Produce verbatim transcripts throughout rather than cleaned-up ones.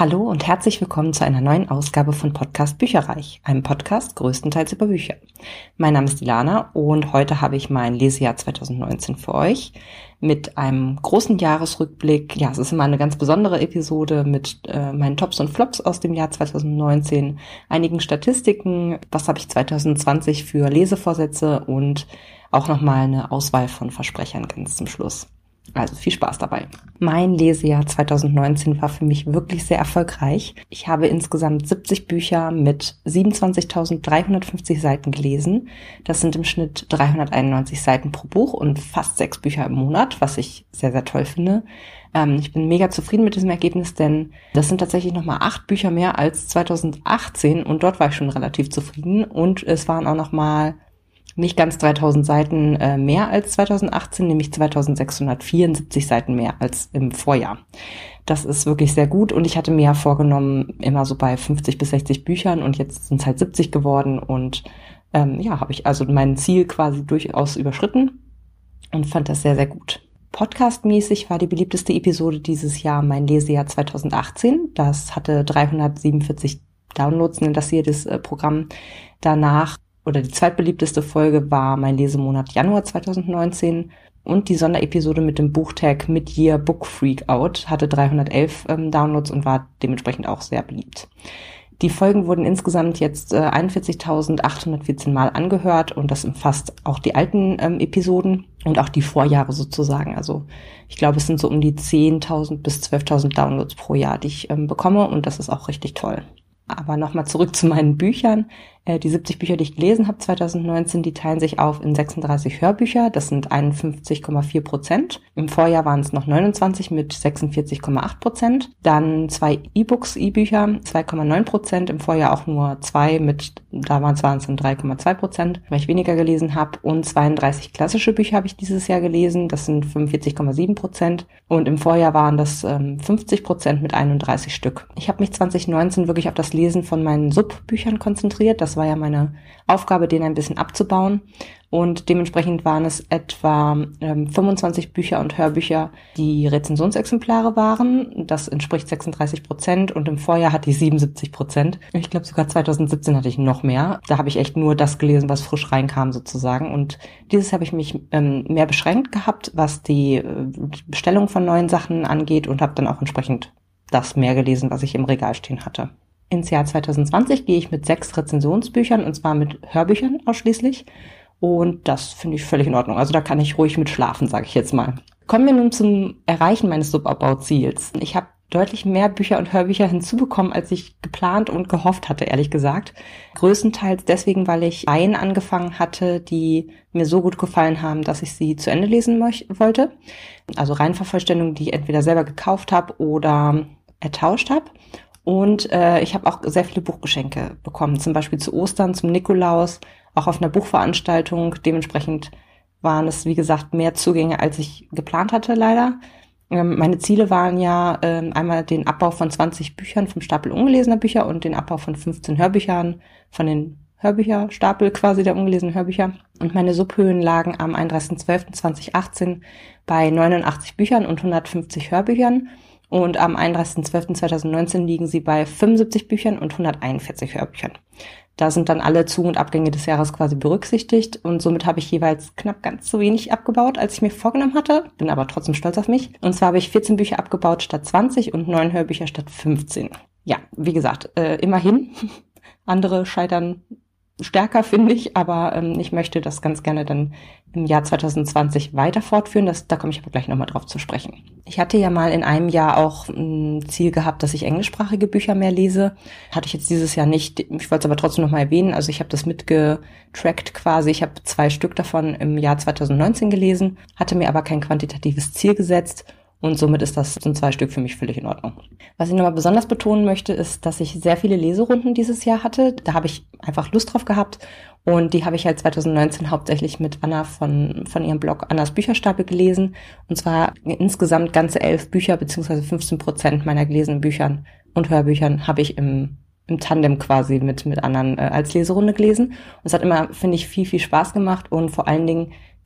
Hallo und herzlich willkommen zu einer neuen Ausgabe von Podcast Bücherreich, einem Podcast größtenteils über Bücher. Mein Name ist Ilana und heute habe ich mein Lesejahr zwanzig neunzehn für euch mit einem großen Jahresrückblick. Ja, es ist immer eine ganz besondere Episode mit äh, meinen Tops und Flops aus dem Jahr zwanzig neunzehn, einigen Statistiken, was habe ich zwanzig zwanzig für Lesevorsätze und auch nochmal eine Auswahl von Versprechern ganz zum Schluss. Also viel Spaß dabei. Mein Lesejahr zwanzig neunzehn war für mich wirklich sehr erfolgreich. Ich habe insgesamt siebzig Bücher mit siebenundzwanzigtausenddreihundertfünfzig Seiten gelesen. Das sind im Schnitt dreihunderteinundneunzig Seiten pro Buch und fast sechs Bücher im Monat, was ich sehr, sehr toll finde. Ähm, ich bin mega zufrieden mit diesem Ergebnis, denn das sind tatsächlich nochmal acht Bücher mehr als zwanzig achtzehn und dort war ich schon relativ zufrieden. Und es waren auch nochmal nicht ganz dreitausend Seiten äh, mehr als zwanzig achtzehn, nämlich zweitausendsechshundertvierundsiebzig Seiten mehr als im Vorjahr. Das ist wirklich sehr gut und ich hatte mir ja vorgenommen, immer so bei fünfzig bis sechzig Büchern und jetzt sind es halt siebzig geworden und ähm, ja, habe ich also mein Ziel quasi durchaus überschritten und fand das sehr, sehr gut. Podcastmäßig war die beliebteste Episode dieses Jahr mein Lesejahr zwanzig achtzehn. Das hatte dreihundertsiebenundvierzig Downloads, nennt das hier das äh, Programm. Danach oder die zweitbeliebteste Folge war mein Lesemonat Januar zwanzig neunzehn und die Sonderepisode mit dem Buchtag Mid-Year Book Freak Out hatte dreihundertelf ähm, Downloads und war dementsprechend auch sehr beliebt. Die Folgen wurden insgesamt jetzt äh, einundvierzigtausendachthundertvierzehn Mal angehört und das umfasst auch die alten ähm, Episoden und auch die Vorjahre sozusagen. Also ich glaube, es sind so um die zehntausend bis zwölftausend Downloads pro Jahr, die ich ähm, bekomme und das ist auch richtig toll. Aber nochmal zurück zu meinen Büchern. Äh, die siebzig Bücher, die ich gelesen habe zwanzig neunzehn, die teilen sich auf in sechsunddreißig Hörbücher. Das sind einundfünfzig Komma vier Prozent. Im Vorjahr waren es noch neunundzwanzig mit sechsundvierzig Komma acht Prozent. Dann zwei E-Books, E-Bücher, zwei Komma neun Prozent. Im Vorjahr auch nur zwei mit, da waren es dann drei Komma zwei Prozent, weil ich weniger gelesen habe. Und zweiunddreißig klassische Bücher habe ich dieses Jahr gelesen. Das sind fünfundvierzig Komma sieben Prozent. Und im Vorjahr waren das ähm, fünfzig Prozent mit einunddreißig Stück. Ich habe mich zwanzig neunzehn wirklich auf das Lesen von meinen Subbüchern konzentriert. Das war ja meine Aufgabe, den ein bisschen abzubauen. Und dementsprechend waren es etwa ähm, fünfundzwanzig Bücher und Hörbücher, die Rezensionsexemplare waren. Das entspricht sechsunddreißig Prozent und im Vorjahr hatte ich siebenundsiebzig Prozent. Ich glaube sogar zwanzig siebzehn hatte ich noch mehr. Da habe ich echt nur das gelesen, was frisch reinkam sozusagen. Und dieses habe ich mich ähm, mehr beschränkt gehabt, was die äh, Bestellung von neuen Sachen angeht und habe dann auch entsprechend das mehr gelesen, was ich im Regal stehen hatte. Ins Jahr zwanzig zwanzig gehe ich mit sechs Rezensionsbüchern und zwar mit Hörbüchern ausschließlich. Und das finde ich völlig in Ordnung. Also da kann ich ruhig mit schlafen, sage ich jetzt mal. Kommen wir nun zum Erreichen meines Subabbauziels. Ich habe deutlich mehr Bücher und Hörbücher hinzubekommen, als ich geplant und gehofft hatte, ehrlich gesagt. Größtenteils deswegen, weil ich Reihen angefangen hatte, die mir so gut gefallen haben, dass ich sie zu Ende lesen möch- wollte. Also Reihenvervollständigungen, die ich entweder selber gekauft habe oder ertauscht habe. Und äh, ich habe auch sehr viele Buchgeschenke bekommen, zum Beispiel zu Ostern, zum Nikolaus, auch auf einer Buchveranstaltung. Dementsprechend waren es, wie gesagt, mehr Zugänge, als ich geplant hatte, leider. Ähm, meine Ziele waren ja ähm, einmal den Abbau von zwanzig Büchern vom Stapel ungelesener Bücher und den Abbau von fünfzehn Hörbüchern von den Hörbücherstapel quasi der ungelesenen Hörbücher. Und meine Subhöhen lagen am einunddreißigsten zwölften zweitausendachtzehn bei neunundachtzig Büchern und hundertfünfzig Hörbüchern. Und am einunddreißigsten zwölften zweitausendneunzehn liegen sie bei fünfundsiebzig Büchern und hunderteinundvierzig Hörbüchern. Da sind dann alle Zu- und Abgänge des Jahres quasi berücksichtigt und somit habe ich jeweils knapp ganz so wenig abgebaut, als ich mir vorgenommen hatte, bin aber trotzdem stolz auf mich. Und zwar habe ich vierzehn Bücher abgebaut statt zwanzig und neun Hörbücher statt fünfzehn. Ja, wie gesagt, äh, immerhin. Andere scheitern stärker, finde ich, aber ähm, ich möchte das ganz gerne dann im Jahr zwanzig zwanzig weiter fortführen. Das, da komme ich aber gleich nochmal drauf zu sprechen. Ich hatte ja mal in einem Jahr auch ein Ziel gehabt, dass ich englischsprachige Bücher mehr lese. Hatte ich jetzt dieses Jahr nicht. Ich wollte es aber trotzdem nochmal erwähnen. Also ich habe das mitgetrackt quasi. Ich habe zwei Stück davon im Jahr zwanzig neunzehn gelesen, hatte mir aber kein quantitatives Ziel gesetzt. Und somit ist das, sind zwei Stück für mich völlig in Ordnung. Was ich nochmal besonders betonen möchte, ist, dass ich sehr viele Leserunden dieses Jahr hatte. Da habe ich einfach Lust drauf gehabt. Und die habe ich halt zwanzig neunzehn hauptsächlich mit Anna von von ihrem Blog Annas Bücherstapel gelesen. Und zwar insgesamt ganze elf Bücher, beziehungsweise fünfzehn Prozent meiner gelesenen Büchern und Hörbüchern habe ich im im Tandem quasi mit mit anderen äh, als Leserunde gelesen. Und es hat immer, finde ich, viel, viel Spaß gemacht. Und vor allen Dingen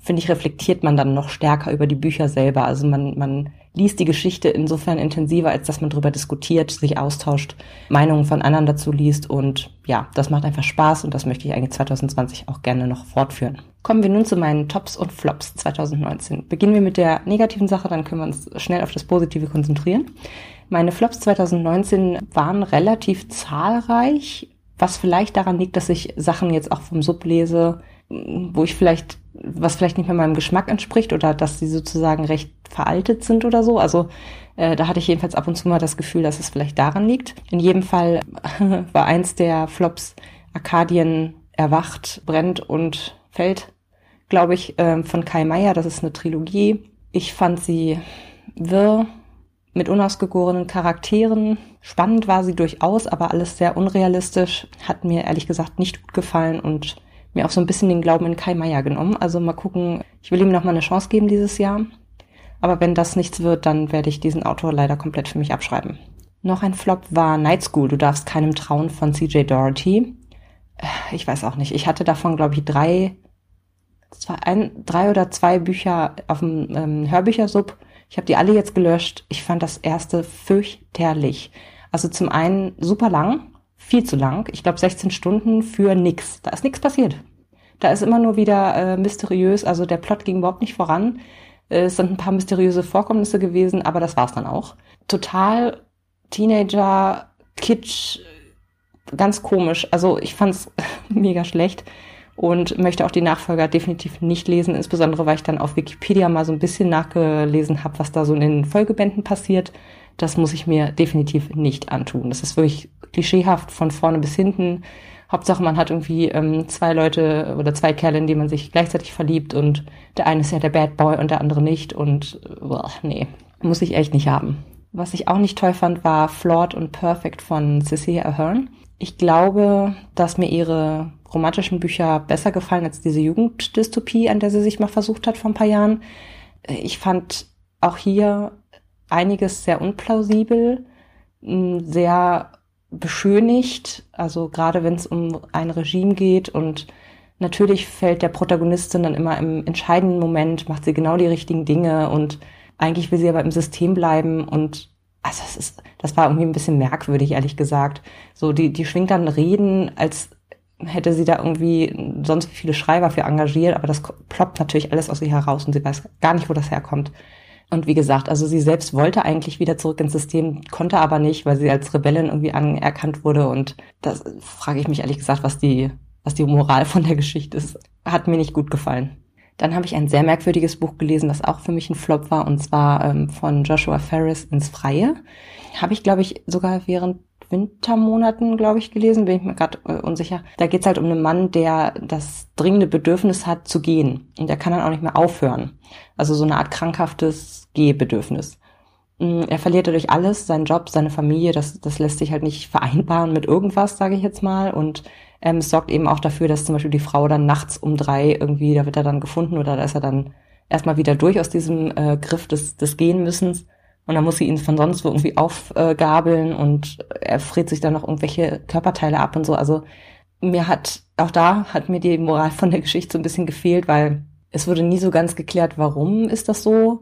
finde ich, reflektiert man dann noch stärker über die Bücher selber. Also man, man liest die Geschichte insofern intensiver, als dass man darüber diskutiert, sich austauscht, Meinungen von anderen dazu liest. Und ja, das macht einfach Spaß und das möchte ich eigentlich zwanzig zwanzig auch gerne noch fortführen. Kommen wir nun zu meinen Tops und Flops zwanzig neunzehn. Beginnen wir mit der negativen Sache, dann können wir uns schnell auf das Positive konzentrieren. Meine Flops zwanzig neunzehn waren relativ zahlreich, was vielleicht daran liegt, dass ich Sachen jetzt auch vom Sub lese, wo ich vielleicht, was vielleicht nicht mehr meinem Geschmack entspricht oder dass sie sozusagen recht veraltet sind oder so. Also äh, da hatte ich jedenfalls ab und zu mal das Gefühl, dass es vielleicht daran liegt. In jedem Fall war eins der Flops Arkadien erwacht, brennt und fällt, glaube ich, äh, von Kai Meier. Das ist eine Trilogie. Ich fand sie wirr, mit unausgegorenen Charakteren. Spannend war sie durchaus, aber alles sehr unrealistisch. Hat mir ehrlich gesagt nicht gut gefallen und mir auch so ein bisschen den Glauben in Kai Meier genommen. Also mal gucken, ich will ihm noch mal eine Chance geben dieses Jahr. Aber wenn das nichts wird, dann werde ich diesen Autor leider komplett für mich abschreiben. Noch ein Flop war Night School, Du darfst keinem trauen von C J Doherty. Ich weiß auch nicht. Ich hatte davon, glaube ich, drei, zwei, ein, drei oder zwei Bücher auf dem ähm, Hörbüchersub. Ich habe die alle jetzt gelöscht. Ich fand das erste fürchterlich. Also zum einen super lang, viel zu lang. Ich glaube sechzehn Stunden für nix. Da ist nichts passiert. Da ist immer nur wieder äh, mysteriös. Also der Plot ging überhaupt nicht voran. Äh, es sind ein paar mysteriöse Vorkommnisse gewesen, aber das war's dann auch. Total Teenager, Kitsch, ganz komisch. Also ich fand's mega schlecht. Und möchte auch die Nachfolger definitiv nicht lesen, insbesondere weil ich dann auf Wikipedia mal so ein bisschen nachgelesen habe, was da so in den Folgebänden passiert. Das muss ich mir definitiv nicht antun. Das ist wirklich klischeehaft von vorne bis hinten. Hauptsache man hat irgendwie ähm, zwei Leute oder zwei Kerle, in die man sich gleichzeitig verliebt und der eine ist ja der Bad Boy und der andere nicht und boah, nee, muss ich echt nicht haben. Was ich auch nicht toll fand, war Flawed und Perfect von Cecilia Ahern. Ich glaube, dass mir ihre romantischen Bücher besser gefallen als diese Jugenddystopie, an der sie sich mal versucht hat vor ein paar Jahren. Ich fand auch hier einiges sehr unplausibel, sehr beschönigt, also gerade wenn es um ein Regime geht und natürlich fällt der Protagonistin dann immer im entscheidenden Moment, macht sie genau die richtigen Dinge und eigentlich will sie aber im System bleiben und also das ist, das war irgendwie ein bisschen merkwürdig, ehrlich gesagt. So, die, die schwingt dann Reden, als hätte sie da irgendwie sonst viele Schreiber für engagiert, aber das ploppt natürlich alles aus ihr heraus und sie weiß gar nicht, wo das herkommt. Und wie gesagt, also sie selbst wollte eigentlich wieder zurück ins System, konnte aber nicht, weil sie als Rebellin irgendwie anerkannt wurde und das frage ich mich ehrlich gesagt, was die, was die Moral von der Geschichte ist. Hat mir nicht gut gefallen. Dann habe ich ein sehr merkwürdiges Buch gelesen, was auch für mich ein Flop war, und zwar ähm, von Joshua Ferris Ins Freie. Habe ich, glaube ich, sogar während Wintermonaten, glaube ich, gelesen, bin ich mir gerade äh, unsicher. Da geht es halt um einen Mann, der das dringende Bedürfnis hat zu gehen und der kann dann auch nicht mehr aufhören. Also so eine Art krankhaftes Gehbedürfnis. Er verliert dadurch alles, seinen Job, seine Familie, das, das lässt sich halt nicht vereinbaren mit irgendwas, sage ich jetzt mal. Und ähm, es sorgt eben auch dafür, dass zum Beispiel die Frau dann nachts um drei irgendwie, da wird er dann gefunden oder da ist er dann erstmal wieder durch aus diesem äh, Griff des, des Gehenmüssens. Und dann muss sie ihn von sonst wo irgendwie aufgabeln äh, und er friert sich dann noch irgendwelche Körperteile ab und so. Also mir hat, auch da hat mir die Moral von der Geschichte so ein bisschen gefehlt, weil es wurde nie so ganz geklärt, warum ist das so?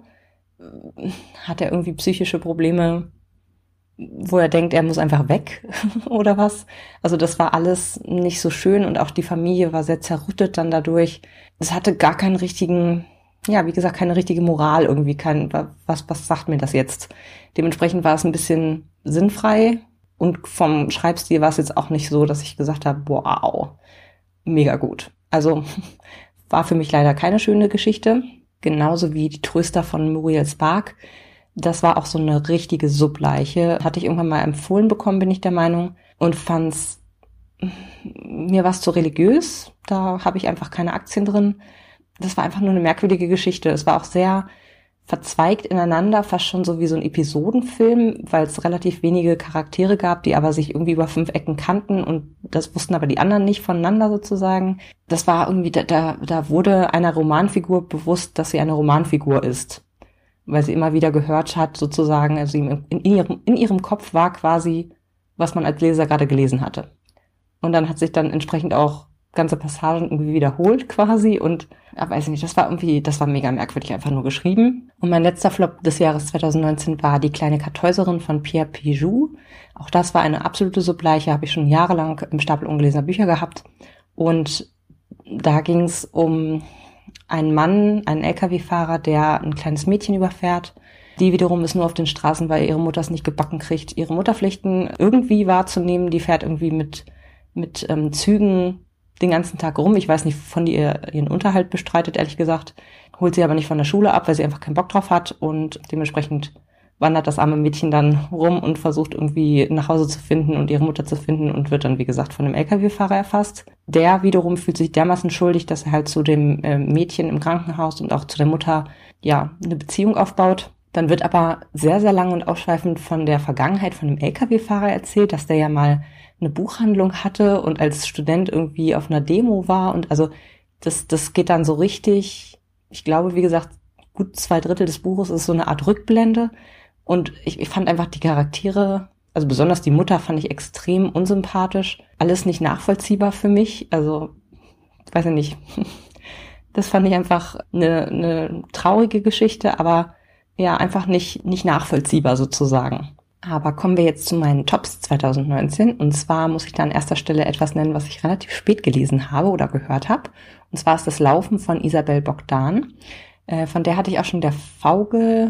Hat er irgendwie psychische Probleme, wo er denkt, er muss einfach weg oder was? Also das war alles nicht so schön und auch die Familie war sehr zerrüttet dann dadurch. Es hatte gar keinen richtigen, ja, wie gesagt, keine richtige Moral irgendwie, kein, was, was sagt mir das jetzt? Dementsprechend war es ein bisschen sinnfrei und vom Schreibstil war es jetzt auch nicht so, dass ich gesagt habe, wow, mega gut. Also war für mich leider keine schöne Geschichte. Genauso wie Die Tröster von Muriel Spark. Das war auch so eine richtige Subleiche. Hatte ich irgendwann mal empfohlen bekommen, bin ich der Meinung. Und fand's, mir war es zu religiös. Da habe ich einfach keine Aktien drin. Das war einfach nur eine merkwürdige Geschichte. Es war auch sehr verzweigt ineinander, fast schon so wie so ein Episodenfilm, weil es relativ wenige Charaktere gab, die aber sich irgendwie über fünf Ecken kannten und das wussten aber die anderen nicht voneinander sozusagen. Das war irgendwie, da, da, da wurde einer Romanfigur bewusst, dass sie eine Romanfigur ist, weil sie immer wieder gehört hat sozusagen, also in, in, ihrem, in ihrem Kopf war quasi, was man als Leser gerade gelesen hatte. Und dann hat sich dann entsprechend auch ganze Passagen irgendwie wiederholt quasi und ja, weiß ich nicht, das war irgendwie, das war mega merkwürdig einfach nur geschrieben. Und mein letzter Flop des Jahres zwanzig neunzehn war Die kleine Kartäuserin von Pierre Pijou. Auch das war eine absolute Subleiche, habe ich schon jahrelang im Stapel ungelesener Bücher gehabt. Und da ging es um einen Mann, einen L K W-Fahrer, der ein kleines Mädchen überfährt. Die wiederum ist nur auf den Straßen, weil ihre Mutter es nicht gebacken kriegt, ihre Mutterpflichten irgendwie wahrzunehmen. Die fährt irgendwie mit mit ähm, Zügen den ganzen Tag rum. Ich weiß nicht, von die ihr ihren Unterhalt bestreitet, ehrlich gesagt. Holt sie aber nicht von der Schule ab, weil sie einfach keinen Bock drauf hat. Und dementsprechend wandert das arme Mädchen dann rum und versucht irgendwie nach Hause zu finden und ihre Mutter zu finden und wird dann, wie gesagt, von einem L K W-Fahrer erfasst. Der wiederum fühlt sich dermaßen schuldig, dass er halt zu dem äh, Mädchen im Krankenhaus und auch zu der Mutter, ja, eine Beziehung aufbaut. Dann wird aber sehr, sehr lang und ausschweifend von der Vergangenheit von dem L K W-Fahrer erzählt, dass der ja mal eine Buchhandlung hatte und als Student irgendwie auf einer Demo war. Und also das, das geht dann so richtig, ich glaube, wie gesagt, gut zwei Drittel des Buches ist so eine Art Rückblende. Und ich, ich fand einfach die Charaktere, also besonders die Mutter fand ich extrem unsympathisch. Alles nicht nachvollziehbar für mich. Also, weiß ich nicht. Das fand ich einfach eine, eine traurige Geschichte, aber ja, einfach nicht, nicht nachvollziehbar sozusagen. Aber kommen wir jetzt zu meinen Tops zwanzig neunzehn. Und zwar muss ich da an erster Stelle etwas nennen, was ich relativ spät gelesen habe oder gehört habe. Und zwar ist das Laufen von Isabel Bogdan. Äh, von der hatte ich auch schon Der V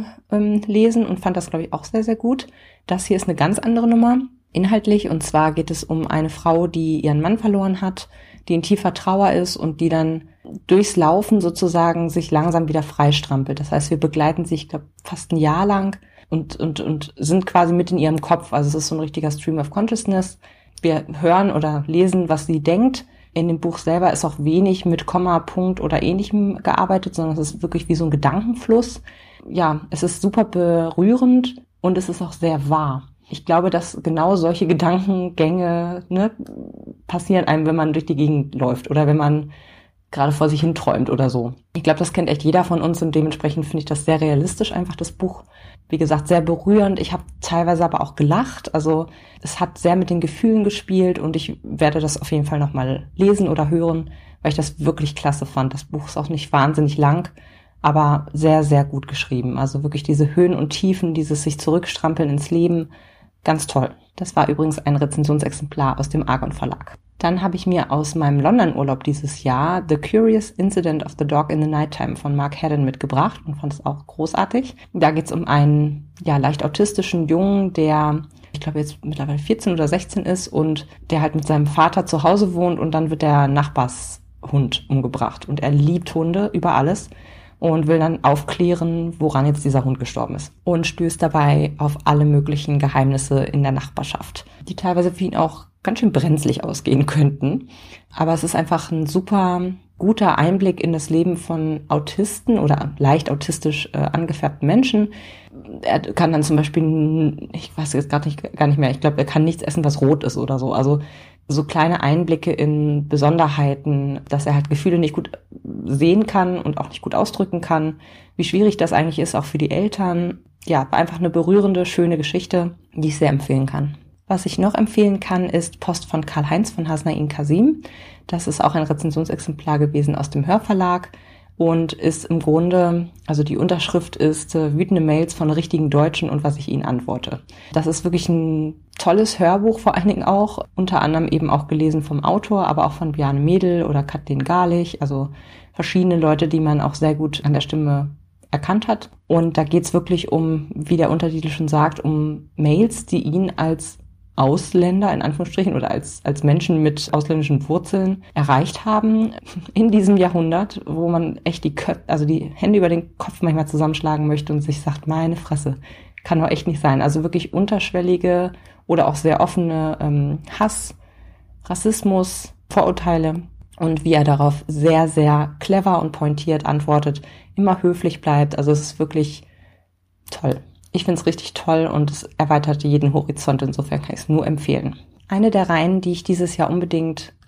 gelesen ähm, und fand das, glaube ich, auch sehr, sehr gut. Das hier ist eine ganz andere Nummer inhaltlich. Und zwar geht es um eine Frau, die ihren Mann verloren hat, die in tiefer Trauer ist und die dann durchs Laufen sozusagen sich langsam wieder freistrampelt. Das heißt, wir begleiten sie, ich glaube, fast ein Jahr lang und, und, und sind quasi mit in ihrem Kopf. Also es ist so ein richtiger Stream of Consciousness. Wir hören oder lesen, was sie denkt. In dem Buch selber ist auch wenig mit Komma, Punkt oder Ähnlichem gearbeitet, sondern es ist wirklich wie so ein Gedankenfluss. Ja, es ist super berührend und es ist auch sehr wahr. Ich glaube, dass genau solche Gedankengänge, ne, passieren einem, wenn man durch die Gegend läuft oder wenn man gerade vor sich hin träumt oder so. Ich glaube, das kennt echt jeder von uns und dementsprechend finde ich das sehr realistisch, einfach das Buch. Wie gesagt, sehr berührend. Ich habe teilweise aber auch gelacht. Also es hat sehr mit den Gefühlen gespielt und ich werde das auf jeden Fall nochmal lesen oder hören, weil ich das wirklich klasse fand. Das Buch ist auch nicht wahnsinnig lang, aber sehr, sehr gut geschrieben. Also wirklich diese Höhen und Tiefen, dieses sich zurückstrampeln ins Leben. Ganz toll. Das war übrigens ein Rezensionsexemplar aus dem Argon Verlag. Dann habe ich mir aus meinem London-Urlaub dieses Jahr The Curious Incident of the Dog in the Nighttime von Mark Haddon mitgebracht und fand es auch großartig. Da geht es um einen ja leicht autistischen Jungen, der, ich glaube jetzt mittlerweile vierzehn oder sechzehn ist und der halt mit seinem Vater zu Hause wohnt und dann wird der Nachbarshund umgebracht. Und er liebt Hunde über alles und will dann aufklären, woran jetzt dieser Hund gestorben ist. Und stößt dabei auf alle möglichen Geheimnisse in der Nachbarschaft, die teilweise für ihn auch ganz schön brenzlig ausgehen könnten. Aber es ist einfach ein super guter Einblick in das Leben von Autisten oder leicht autistisch äh, angefärbten Menschen. Er kann dann zum Beispiel, ich weiß jetzt gar nicht, gar nicht mehr, ich glaube, er kann nichts essen, was rot ist oder so. Also so kleine Einblicke in Besonderheiten, dass er halt Gefühle nicht gut sehen kann und auch nicht gut ausdrücken kann, wie schwierig das eigentlich ist, auch für die Eltern. Ja, einfach eine berührende, schöne Geschichte, die ich sehr empfehlen kann. Was ich noch empfehlen kann, ist Post von Karl-Heinz von Hasnain Kasim. Das ist auch ein Rezensionsexemplar gewesen aus dem Hörverlag und ist im Grunde, also die Unterschrift ist äh, wütende Mails von richtigen Deutschen und was ich ihnen antworte. Das ist wirklich ein tolles Hörbuch, vor allen Dingen auch, unter anderem eben auch gelesen vom Autor, aber auch von Bjarne Mädel oder Kathleen Garlich, also verschiedene Leute, die man auch sehr gut an der Stimme erkannt hat. Und da geht's wirklich um, wie der Untertitel schon sagt, um Mails, die ihn als Ausländer, in Anführungsstrichen, oder als, als Menschen mit ausländischen Wurzeln erreicht haben in diesem Jahrhundert, wo man echt die Köpfe, also die Hände über den Kopf manchmal zusammenschlagen möchte und sich sagt, meine Fresse, kann doch echt nicht sein. Also wirklich unterschwellige oder auch sehr offene ähm, Hass, Rassismus, Vorurteile und wie er darauf sehr, sehr clever und pointiert antwortet, immer höflich bleibt. Also es ist wirklich toll. Ich finde es richtig toll und es erweitert jeden Horizont, insofern kann ich es nur empfehlen. Eine der Reihen, die ich dieses Jahr unbedingt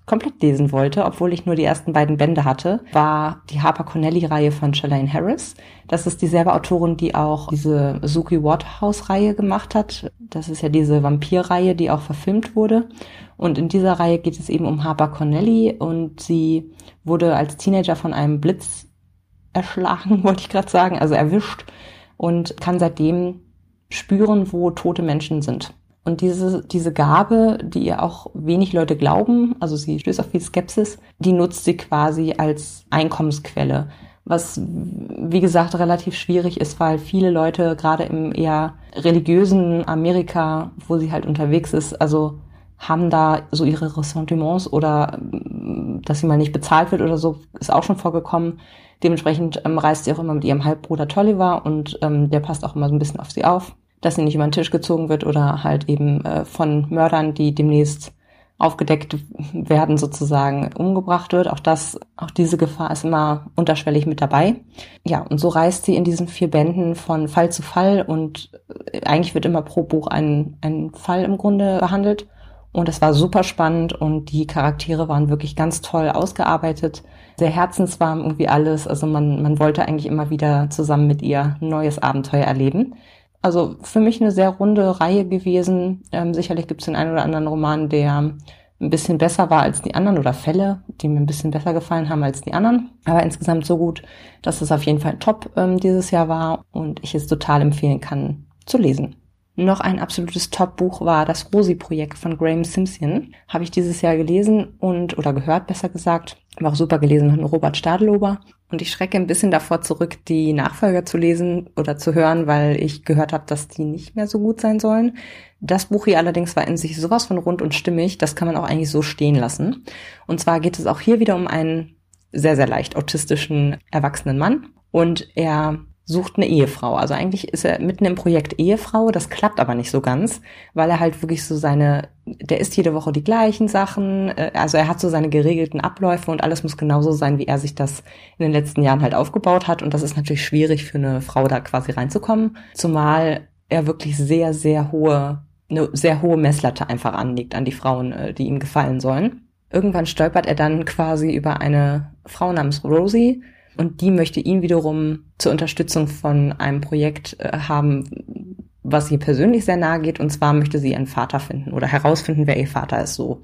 komplett lesen wollte, obwohl ich nur die ersten beiden Bände hatte, war die Harper Connelly-Reihe von Chalaine Harris. Das ist dieselbe Autorin, die auch diese Suki Waterhouse-Reihe gemacht hat. Das ist ja diese Vampir-Reihe, die auch verfilmt wurde. Und in dieser Reihe geht es eben um Harper Connelly und sie wurde als Teenager von einem Blitz erschlagen, wollte ich gerade sagen, also erwischt und kann seitdem spüren, wo tote Menschen sind. Und diese, diese Gabe, die ihr auch wenig Leute glauben, also sie stößt auf viel Skepsis, die nutzt sie quasi als Einkommensquelle. Was, wie gesagt, relativ schwierig ist, weil viele Leute gerade im eher religiösen Amerika, wo sie halt unterwegs ist, also haben da so ihre Ressentiments oder dass sie mal nicht bezahlt wird oder so, ist auch schon vorgekommen. Dementsprechend ähm, reist sie auch immer mit ihrem Halbbruder Tolliver und ähm, der passt auch immer so ein bisschen auf sie auf, dass sie nicht über den Tisch gezogen wird oder halt eben äh, von Mördern, die demnächst aufgedeckt werden, sozusagen umgebracht wird. Auch das, auch diese Gefahr ist immer unterschwellig mit dabei. Ja, und so reist sie in diesen vier Bänden von Fall zu Fall und eigentlich wird immer pro Buch ein, ein Fall im Grunde behandelt. Und es war super spannend und die Charaktere waren wirklich ganz toll ausgearbeitet. Sehr herzenswarm irgendwie alles. Also man, man wollte eigentlich immer wieder zusammen mit ihr ein neues Abenteuer erleben. Also für mich eine sehr runde Reihe gewesen. Ähm, sicherlich gibt es den einen oder anderen Roman, der ein bisschen besser war als die anderen oder Fälle, die mir ein bisschen besser gefallen haben als die anderen. Aber insgesamt so gut, dass es auf jeden Fall top ähm, dieses Jahr war und ich es total empfehlen kann zu lesen. Noch ein absolutes Top-Buch war das Rosi-Projekt von Graeme Simsion. Habe ich dieses Jahr gelesen und, oder gehört, besser gesagt. War auch super gelesen von Robert Stadelober. Und ich schrecke ein bisschen davor zurück, die Nachfolger zu lesen oder zu hören, weil ich gehört habe, dass die nicht mehr so gut sein sollen. Das Buch hier allerdings war in sich sowas von rund und stimmig, das kann man auch eigentlich so stehen lassen. Und zwar geht es auch hier wieder um einen sehr, sehr leicht autistischen erwachsenen Mann. Und er sucht eine Ehefrau. Also eigentlich ist er mitten im Projekt Ehefrau, das klappt aber nicht so ganz, weil er halt wirklich so seine, der isst jede Woche die gleichen Sachen, also er hat so seine geregelten Abläufe und alles muss genauso sein, wie er sich das in den letzten Jahren halt aufgebaut hat und das ist natürlich schwierig für eine Frau da quasi reinzukommen, zumal er wirklich sehr, sehr hohe, eine sehr hohe Messlatte einfach anlegt an die Frauen, die ihm gefallen sollen. Irgendwann stolpert er dann quasi über eine Frau namens Rosie, und die möchte ihn wiederum zur Unterstützung von einem Projekt äh, haben, was ihr persönlich sehr nahe geht. Und zwar möchte sie ihren Vater finden oder herausfinden, wer ihr Vater ist. So,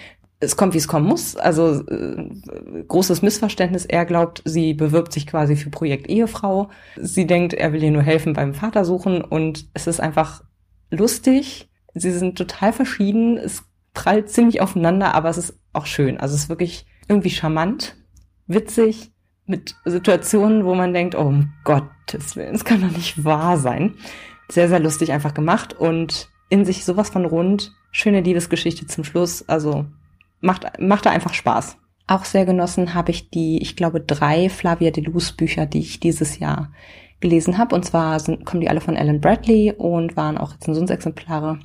es kommt, wie es kommen muss. Also äh, großes Missverständnis. Er glaubt, sie bewirbt sich quasi für Projekt Ehefrau. Sie denkt, er will ihr nur helfen beim Vater suchen. Und es ist einfach lustig. Sie sind total verschieden. Es prallt ziemlich aufeinander, aber es ist auch schön. Also es ist wirklich irgendwie charmant, witzig, mit Situationen, wo man denkt, oh um Gottes Willen, es kann doch nicht wahr sein. Sehr, sehr lustig einfach gemacht und in sich sowas von rund. Schöne Liebesgeschichte zum Schluss. Also macht, macht da einfach Spaß. Auch sehr genossen habe ich die, ich glaube, drei Flavia de Luz Bücher, die ich dieses Jahr gelesen habe. Und zwar sind, kommen die alle von Ellen Bradley und waren auch Rezensionsexemplare.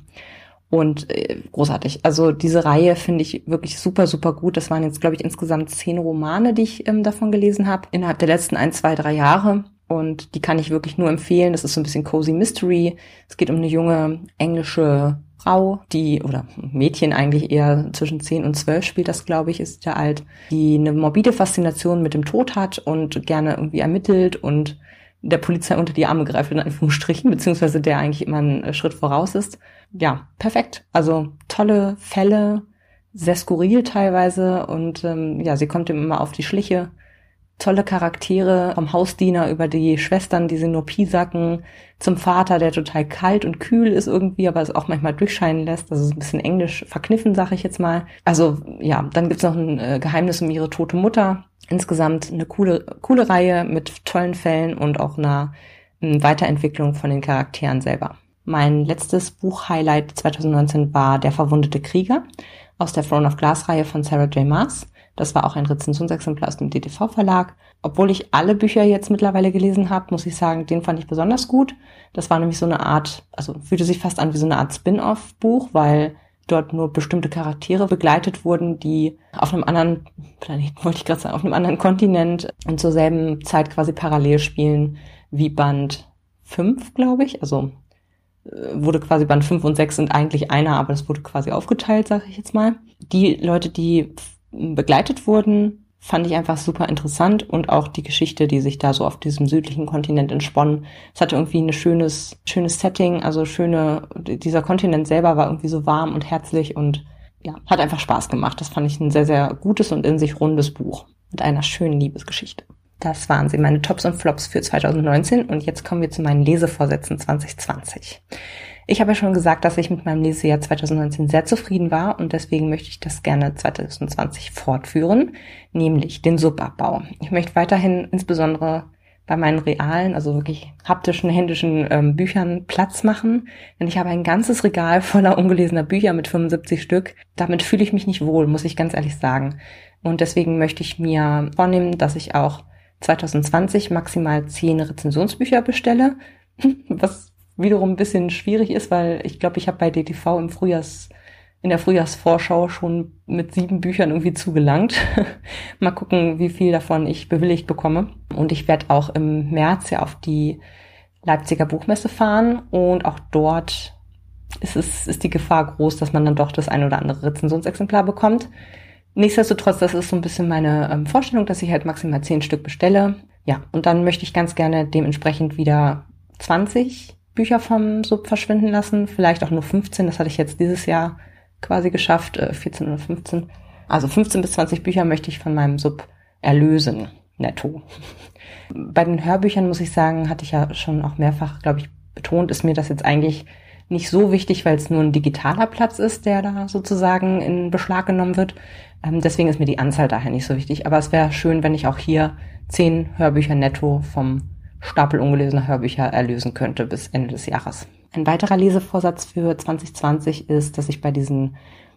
Und äh, großartig. Also diese Reihe finde ich wirklich super, super gut. Das waren jetzt, glaube ich, insgesamt zehn Romane, die ich ähm, davon gelesen habe, innerhalb der letzten ein, zwei, drei Jahre. Und die kann ich wirklich nur empfehlen. Das ist so ein bisschen Cozy Mystery. Es geht um eine junge englische Frau, die, oder Mädchen eigentlich eher zwischen zehn und zwölf spielt das, glaube ich, ist ja alt, die eine morbide Faszination mit dem Tod hat und gerne irgendwie ermittelt und der Polizei unter die Arme greift, in Anführungsstrichen, beziehungsweise der eigentlich immer einen Schritt voraus ist. Ja, perfekt. Also tolle Fälle, sehr skurril teilweise und ähm, ja, sie kommt ihm immer auf die Schliche. Tolle Charaktere, vom Hausdiener über die Schwestern, die sie nur piesacken, zum Vater, der total kalt und kühl ist irgendwie, aber es auch manchmal durchscheinen lässt. Das ist ein bisschen englisch verkniffen, sage ich jetzt mal. Also ja, dann gibt's noch ein äh, Geheimnis um ihre tote Mutter. Insgesamt eine coole, coole Reihe mit tollen Fällen und auch einer ähm, Weiterentwicklung von den Charakteren selber. Mein letztes Buch-Highlight zwanzig neunzehn war Der verwundete Krieger aus der Throne of Glass-Reihe von Sarah J. Maas. Das war auch ein Rezensionsexemplar aus dem D T V-Verlag. Obwohl ich alle Bücher jetzt mittlerweile gelesen habe, muss ich sagen, den fand ich besonders gut. Das war nämlich so eine Art, also fühlte sich fast an wie so eine Art Spin-off-Buch, weil dort nur bestimmte Charaktere begleitet wurden, die auf einem anderen Planeten, wollte ich gerade sagen, auf einem anderen Kontinent und zur selben Zeit quasi parallel spielen wie Band fünf, glaube ich. Also wurde quasi Band fünf und sechs sind eigentlich einer, aber das wurde quasi aufgeteilt, sage ich jetzt mal. Die Leute, die begleitet wurden, fand ich einfach super interessant und auch die Geschichte, die sich da so auf diesem südlichen Kontinent entsponnen. Es hatte irgendwie ein schönes, schönes Setting, also schöne, dieser Kontinent selber war irgendwie so warm und herzlich und ja, hat einfach Spaß gemacht. Das fand ich ein sehr, sehr gutes und in sich rundes Buch mit einer schönen Liebesgeschichte. Das waren sie, meine Tops und Flops für zwanzig neunzehn und jetzt kommen wir zu meinen Lesevorsätzen zwanzig zwanzig. Ich habe ja schon gesagt, dass ich mit meinem Lesejahr zwanzig neunzehn sehr zufrieden war und deswegen möchte ich das gerne zwanzig zwanzig fortführen, nämlich den Subabbau. Ich möchte weiterhin insbesondere bei meinen realen, also wirklich haptischen, händischen ähm, Büchern Platz machen, denn ich habe ein ganzes Regal voller ungelesener Bücher mit fünfundsiebzig Stück. Damit fühle ich mich nicht wohl, muss ich ganz ehrlich sagen. Und deswegen möchte ich mir vornehmen, dass ich auch zwanzig zwanzig maximal zehn Rezensionsbücher bestelle, was wiederum ein bisschen schwierig ist, weil ich glaube, ich habe bei D T V im Frühjahrs, in der Frühjahrsvorschau schon mit sieben Büchern irgendwie zugelangt. Mal gucken, wie viel davon ich bewilligt bekomme. Und ich werde auch im März ja auf die Leipziger Buchmesse fahren und auch dort ist es, ist die Gefahr groß, dass man dann doch das ein oder andere Rezensionsexemplar bekommt. Nichtsdestotrotz, das ist so ein bisschen meine ähm, Vorstellung, dass ich halt maximal zehn Stück bestelle. Ja, und dann möchte ich ganz gerne dementsprechend wieder zwanzig Bücher vom Sub verschwinden lassen, vielleicht auch nur fünfzehn, das hatte ich jetzt dieses Jahr quasi geschafft, äh, vierzehn oder fünfzehn. Also fünfzehn bis zwanzig Bücher möchte ich von meinem Sub erlösen, netto. Bei den Hörbüchern muss ich sagen, hatte ich ja schon auch mehrfach, glaube ich, betont, ist mir das jetzt eigentlich nicht so wichtig, weil es nur ein digitaler Platz ist, der da sozusagen in Beschlag genommen wird. Ähm, deswegen ist mir die Anzahl daher nicht so wichtig. Aber es wäre schön, wenn ich auch hier zehn Hörbücher netto vom Stapel ungelesener Hörbücher erlösen könnte bis Ende des Jahres. Ein weiterer Lesevorsatz für zwanzig zwanzig ist, dass ich bei diesen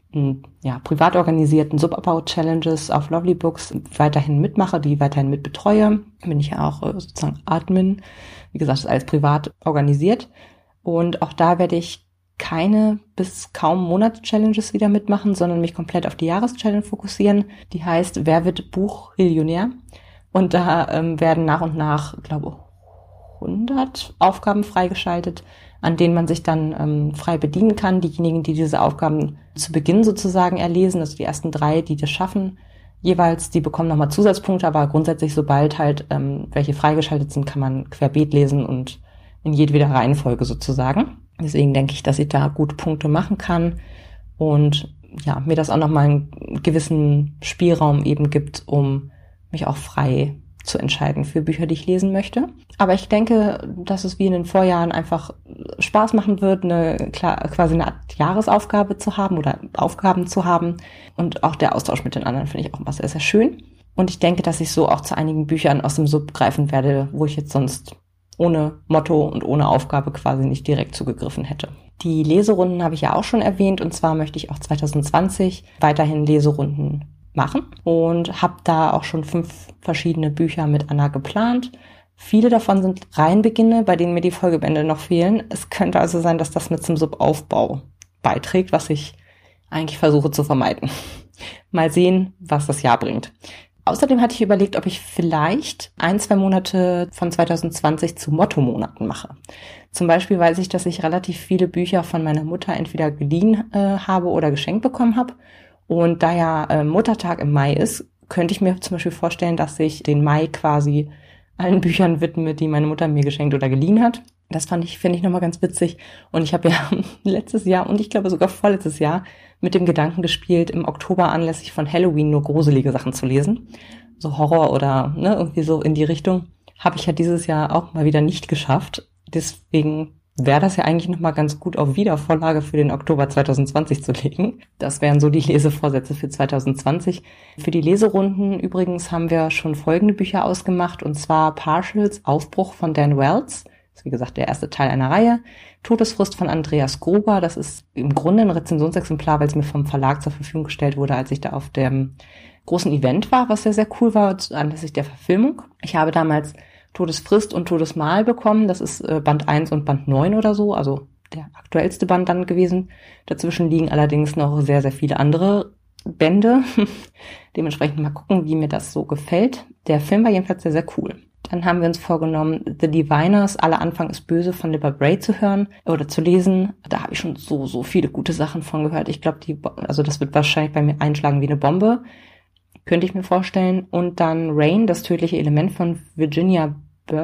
ja, privat organisierten Subabbau-Challenges auf Lovely Books weiterhin mitmache, die weiterhin mitbetreue. Bin ich ja auch sozusagen Admin. Wie gesagt, ist alles privat organisiert. Und auch da werde ich keine bis kaum Monats-Challenges wieder mitmachen, sondern mich komplett auf die Jahreschallenge fokussieren. Die heißt, wer wird Buchmillionär? Und da ähm, werden nach und nach, glaube ich, hundert Aufgaben freigeschaltet, an denen man sich dann ähm, frei bedienen kann. Diejenigen, die diese Aufgaben zu Beginn sozusagen erlesen, also die ersten drei, die das schaffen, jeweils, die bekommen nochmal Zusatzpunkte, aber grundsätzlich, sobald halt ähm, welche freigeschaltet sind, kann man querbeet lesen und in jedweder Reihenfolge sozusagen. Deswegen denke ich, dass ich da gut Punkte machen kann und ja, mir das auch nochmal einen gewissen Spielraum eben gibt, um mich auch frei zu entscheiden für Bücher, die ich lesen möchte. Aber ich denke, dass es wie in den Vorjahren einfach Spaß machen wird, eine klar, quasi eine Art Jahresaufgabe zu haben oder Aufgaben zu haben. Und auch der Austausch mit den anderen finde ich auch immer sehr, sehr schön. Und ich denke, dass ich so auch zu einigen Büchern aus dem Sub greifen werde, wo ich jetzt sonst ohne Motto und ohne Aufgabe quasi nicht direkt zugegriffen hätte. Die Leserunden habe ich ja auch schon erwähnt und zwar möchte ich auch zwanzig zwanzig weiterhin Leserunden machen und habe da auch schon fünf verschiedene Bücher mit Anna geplant. Viele davon sind Reihenbeginne, bei denen mir die Folgebände noch fehlen. Es könnte also sein, dass das mit zum Subaufbau beiträgt, was ich eigentlich versuche zu vermeiden. Mal sehen, was das Jahr bringt. Außerdem hatte ich überlegt, ob ich vielleicht ein, zwei Monate von zwanzig zwanzig zu Motto-Monaten mache. Zum Beispiel weiß ich, dass ich relativ viele Bücher von meiner Mutter entweder geliehen äh, habe oder geschenkt bekommen habe. Und da ja äh, Muttertag im Mai ist, könnte ich mir zum Beispiel vorstellen, dass ich den Mai quasi allen Büchern widme, die meine Mutter mir geschenkt oder geliehen hat. Das fand ich, finde ich nochmal ganz witzig. Und ich habe ja letztes Jahr und ich glaube sogar vorletztes Jahr mit dem Gedanken gespielt, im Oktober anlässlich von Halloween nur gruselige Sachen zu lesen. So Horror oder ne, irgendwie so in die Richtung. Habe ich ja dieses Jahr auch mal wieder nicht geschafft. Deswegen wäre das ja eigentlich nochmal ganz gut auf Wiedervorlage für den Oktober zwanzig zwanzig zu legen. Das wären so die Lesevorsätze für zwanzig zwanzig. Für die Leserunden übrigens haben wir schon folgende Bücher ausgemacht, und zwar Partials Aufbruch von Dan Wells. Das ist wie gesagt der erste Teil einer Reihe. Todesfrist von Andreas Gruber. Das ist im Grunde ein Rezensionsexemplar, weil es mir vom Verlag zur Verfügung gestellt wurde, als ich da auf dem großen Event war, was sehr, sehr cool war, anlässlich der Verfilmung. Ich habe damals Todesfrist und Todesmahl bekommen. Das ist äh, Band eins und Band neun oder so, also der aktuellste Band dann gewesen. Dazwischen liegen allerdings noch sehr, sehr viele andere Bände. Dementsprechend mal gucken, wie mir das so gefällt. Der Film war jedenfalls sehr, sehr cool. Dann haben wir uns vorgenommen, The Diviners, Aller Anfang ist böse von Libba Bray zu hören oder zu lesen. Da habe ich schon so, so viele gute Sachen von gehört. Ich glaube, die, also das wird wahrscheinlich bei mir einschlagen wie eine Bombe. könnte ich mir vorstellen. Und dann Rain, das tödliche Element von Virginia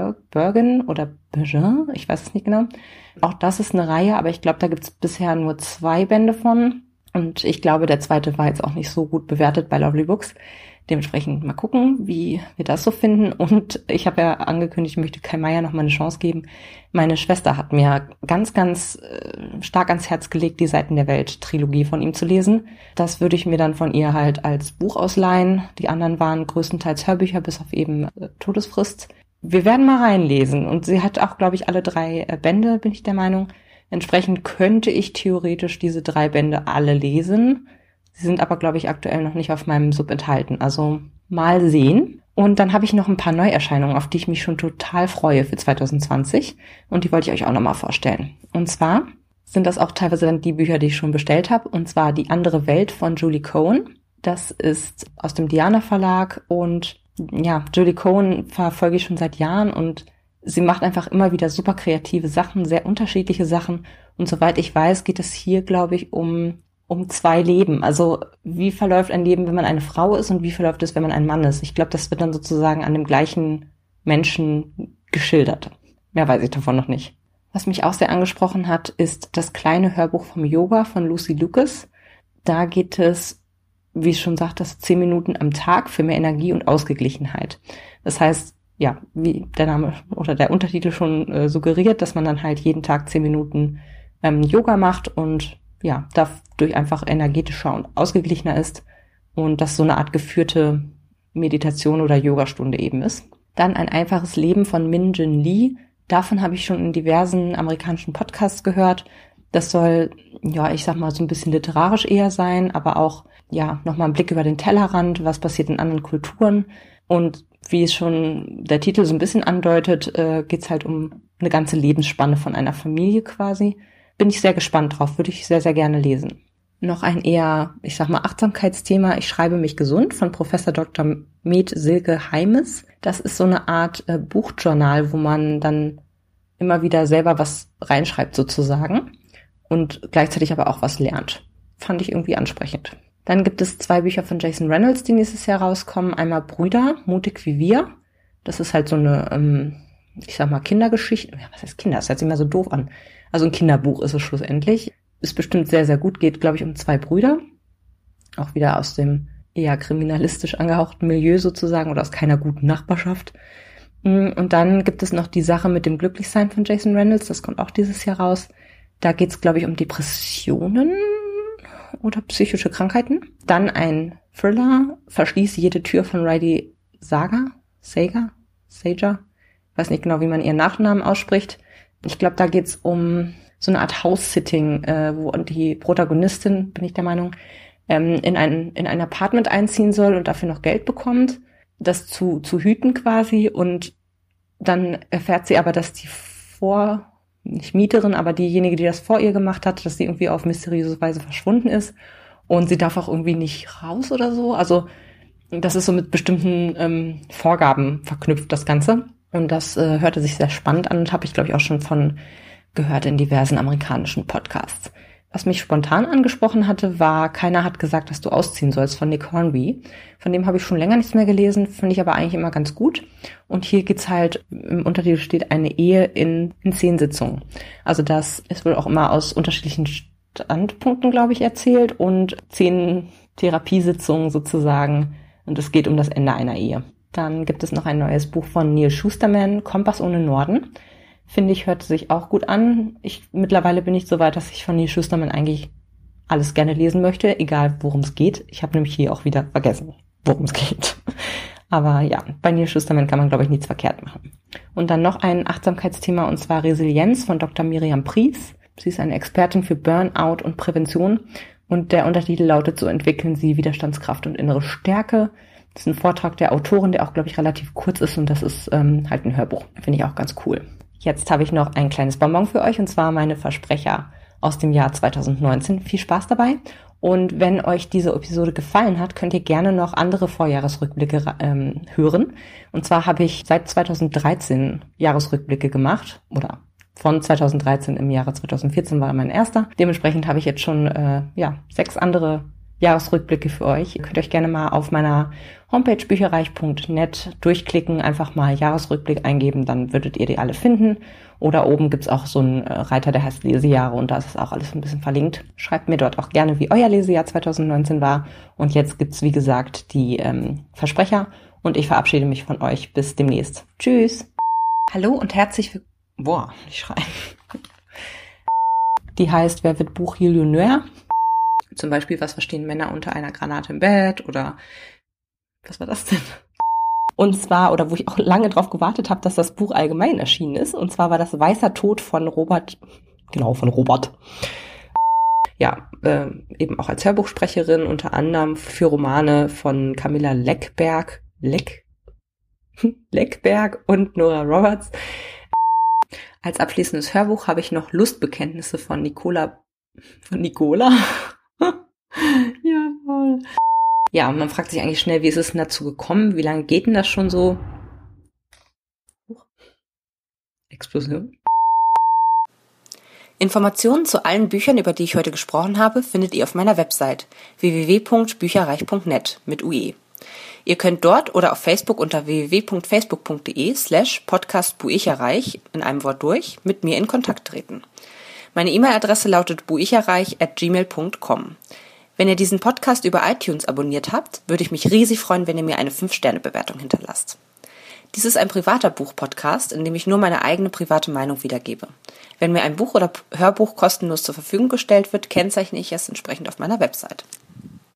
Bergen oder Bergin, ich weiß es nicht genau. Auch das ist eine Reihe, aber ich glaube, da gibt es bisher nur zwei Bände von. Und ich glaube, der zweite war jetzt auch nicht so gut bewertet bei Lovely Books. Dementsprechend mal gucken, wie wir das so finden. Und ich habe ja angekündigt, ich möchte Kai Meier noch mal eine Chance geben. Meine Schwester hat mir ganz, ganz äh, stark ans Herz gelegt, die Seiten der Welt-Trilogie von ihm zu lesen. Das würde ich mir dann von ihr halt als Buch ausleihen. Die anderen waren größtenteils Hörbücher, bis auf eben äh, Todesfrist. Wir werden mal reinlesen. Und sie hat auch, glaube ich, alle drei äh, Bände, bin ich der Meinung. Entsprechend könnte ich theoretisch diese drei Bände alle lesen. Sie sind aber, glaube ich, aktuell noch nicht auf meinem Sub enthalten. Also mal sehen. Und dann habe ich noch ein paar Neuerscheinungen, auf die ich mich schon total freue für zwanzig zwanzig. Und die wollte ich euch auch nochmal vorstellen. Und zwar sind das auch teilweise dann die Bücher, die ich schon bestellt habe. Und zwar Die andere Welt von Julie Cohen. Das ist aus dem Diana Verlag. Und ja, Julie Cohen verfolge ich schon seit Jahren. Und sie macht einfach immer wieder super kreative Sachen, sehr unterschiedliche Sachen. Und soweit ich weiß, geht es hier, glaube ich, um... um zwei Leben. Also wie verläuft ein Leben, wenn man eine Frau ist und wie verläuft es, wenn man ein Mann ist? Ich glaube, das wird dann sozusagen an dem gleichen Menschen geschildert. Mehr weiß ich davon noch nicht. Was mich auch sehr angesprochen hat, ist das kleine Hörbuch vom Yoga von Lucy Lucas. Da geht es, wie ich schon sagte, zehn Minuten am Tag für mehr Energie und Ausgeglichenheit. Das heißt, ja, wie der Name oder der Untertitel schon äh, suggeriert, dass man dann halt jeden Tag zehn Minuten ähm, Yoga macht und ja, dadurch einfach energetischer und ausgeglichener ist und das so eine Art geführte Meditation oder Yogastunde eben ist. Dann Ein einfaches Leben von Min Jin Lee. Davon habe ich schon in diversen amerikanischen Podcasts gehört. Das soll, ja, ich sag mal, so ein bisschen literarisch eher sein, aber auch, ja, nochmal ein Blick über den Tellerrand, was passiert in anderen Kulturen. Und wie es schon der Titel so ein bisschen andeutet, äh, geht's halt um eine ganze Lebensspanne von einer Familie quasi. Bin ich sehr gespannt drauf, würde ich sehr, sehr gerne lesen. Noch ein eher, ich sag mal, Achtsamkeitsthema. Ich schreibe mich gesund von Professor Doktor Med Silke Heimes. Das ist so eine Art äh, Buchjournal, wo man dann immer wieder selber was reinschreibt sozusagen und gleichzeitig aber auch was lernt. Fand ich irgendwie ansprechend. Dann gibt es zwei Bücher von Jason Reynolds, die nächstes Jahr rauskommen. Einmal Brüder, mutig wie wir. Das ist halt so eine, ähm, ich sag mal, Kindergeschichte. Ja, was heißt Kinder? Das hört sich immer so doof an. Also ein Kinderbuch ist es schlussendlich. Ist bestimmt sehr, sehr gut. Geht, glaube ich, um zwei Brüder. Auch wieder aus dem eher kriminalistisch angehauchten Milieu sozusagen oder aus keiner guten Nachbarschaft. Und dann gibt es noch die Sache mit dem Glücklichsein von Jason Reynolds. Das kommt auch dieses Jahr raus. Da geht es, glaube ich, um Depressionen oder psychische Krankheiten. Dann ein Thriller, Verschließ jede Tür von Riley Sager. Sager? Sager? Ich weiß nicht genau, wie man ihren Nachnamen ausspricht. Ich glaube, da geht's um so eine Art House-Sitting, äh, wo die Protagonistin, bin ich der Meinung, ähm, in ein in ein Apartment einziehen soll und dafür noch Geld bekommt, das zu zu hüten quasi. Und dann erfährt sie aber, dass die vor, nicht Mieterin, aber diejenige, die das vor ihr gemacht hat, dass sie irgendwie auf mysteriöse Weise verschwunden ist. Und sie darf auch irgendwie nicht raus oder so. Also das ist so mit bestimmten ähm, Vorgaben verknüpft, das Ganze. Und das äh, hörte sich sehr spannend an und habe ich, glaube ich, auch schon von gehört in diversen amerikanischen Podcasts. Was mich spontan angesprochen hatte, war Keiner hat gesagt, dass du ausziehen sollst von Nick Hornby. Von dem habe ich schon länger nichts mehr gelesen, finde ich aber eigentlich immer ganz gut. Und hier geht's halt, im Untertitel steht, eine Ehe in, in zehn Sitzungen. Also das ist wohl auch immer aus unterschiedlichen Standpunkten, glaube ich, erzählt und zehn Therapiesitzungen sozusagen. Und es geht um das Ende einer Ehe. Dann gibt es noch ein neues Buch von Neil Shusterman, Kompass ohne Norden. Finde ich, hört sich auch gut an. Ich, mittlerweile bin ich so weit, dass ich von Neil Shusterman eigentlich alles gerne lesen möchte, egal worum es geht. Ich habe nämlich hier auch wieder vergessen, worum es geht. Aber ja, bei Neil Shusterman kann man, glaube ich, nichts verkehrt machen. Und dann noch ein Achtsamkeitsthema, und zwar Resilienz von Doktor Miriam Pries. Sie ist eine Expertin für Burnout und Prävention. Und der Untertitel lautet: So entwickeln Sie Widerstandskraft und innere Stärke. Das ist ein Vortrag der Autorin, der auch, glaube ich, relativ kurz ist, und das ist ähm, halt ein Hörbuch. Finde ich auch ganz cool. Jetzt habe ich noch ein kleines Bonbon für euch, und zwar meine Versprecher aus dem Jahr zwanzig neunzehn. Viel Spaß dabei. Und wenn euch diese Episode gefallen hat, könnt ihr gerne noch andere Vorjahresrückblicke ähm, hören. Und zwar habe ich seit zwanzig dreizehn Jahresrückblicke gemacht, oder von zwanzig dreizehn im Jahre zwanzig vierzehn war mein erster. Dementsprechend habe ich jetzt schon äh, ja sechs andere Jahresrückblicke für euch. Ihr könnt euch gerne mal auf meiner Homepage bücherreich punkt net durchklicken, einfach mal Jahresrückblick eingeben, dann würdet ihr die alle finden. Oder oben gibt's auch so einen Reiter, der heißt Lesejahre und da ist es auch alles ein bisschen verlinkt. Schreibt mir dort auch gerne, wie euer Lesejahr zwanzig neunzehn war. Und jetzt gibt's, wie gesagt, die ähm, Versprecher und ich verabschiede mich von euch. Bis demnächst. Tschüss. Hallo und herzlich willkommen. Boah, ich schreie. Die heißt Wer wird Buchmillionär? Zum Beispiel, was verstehen Männer unter einer Granate im Bett oder was war das denn? Und zwar, oder wo ich auch lange drauf gewartet habe, dass das Buch allgemein erschienen ist. Und zwar war das Weißer Tod von Robert, genau, von Robert. Ja, äh, eben auch als Hörbuchsprecherin, unter anderem für Romane von Camilla Leckberg, Leck, Leckberg und Nora Roberts. Als abschließendes Hörbuch habe ich noch Lustbekenntnisse von Nicola, von Nicola? Jawohl. Ja, und man fragt sich eigentlich schnell, wie ist es denn dazu gekommen? Wie lange geht denn das schon so? Explosion. Informationen zu allen Büchern, über die ich heute gesprochen habe, findet ihr auf meiner Website w w w punkt bücherreich punkt net mit U E. Ihr könnt dort oder auf Facebook unter w w w punkt facebook punkt de slash podcast buicherreich in einem Wort durch mit mir in Kontakt treten. Meine E-Mail-Adresse lautet buicherreich at gmail punkt com. Wenn ihr diesen Podcast über iTunes abonniert habt, würde ich mich riesig freuen, wenn ihr mir eine fünf Sterne Bewertung hinterlasst. Dies ist ein privater Buch-Podcast, in dem ich nur meine eigene private Meinung wiedergebe. Wenn mir ein Buch oder Hörbuch kostenlos zur Verfügung gestellt wird, kennzeichne ich es entsprechend auf meiner Website.